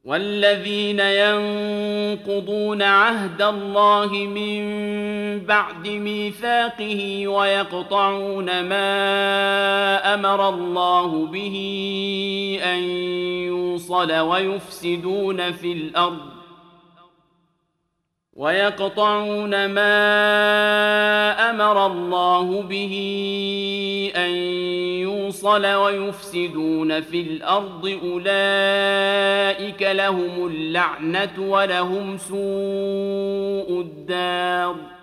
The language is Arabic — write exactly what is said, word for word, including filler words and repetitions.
والذين ينقضون عهد الله من بعد ميثاقه ويقطعون ما أمر الله به أن يوصل ويفسدون في الأرض ويقطعون ما أمر الله به أن يوصل ويفسدون في الأرض أولئك لهم اللعنة ولهم سوء الدار